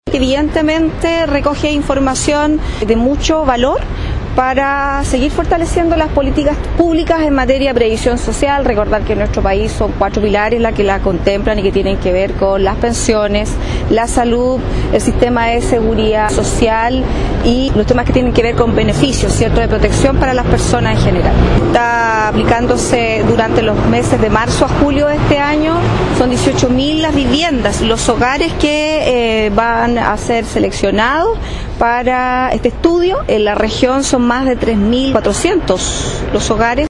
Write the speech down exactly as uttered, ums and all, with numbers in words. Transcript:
Evidentemente recoge información de mucho valor para seguir fortaleciendo las políticas públicas en materia de previsión social. Recordar que en nuestro país son cuatro pilares las que la contemplan y que tienen que ver con las pensiones, la salud, el sistema de seguridad social y los temas que tienen que ver con beneficios, ¿cierto?, de protección para las personas en general. Está aplicándose durante los meses de marzo a julio de este año, son dieciocho mil las viviendas, los hogares que eh, van a ser seleccionados para este estudio. En la región son más de tres mil cuatrocientos los hogares.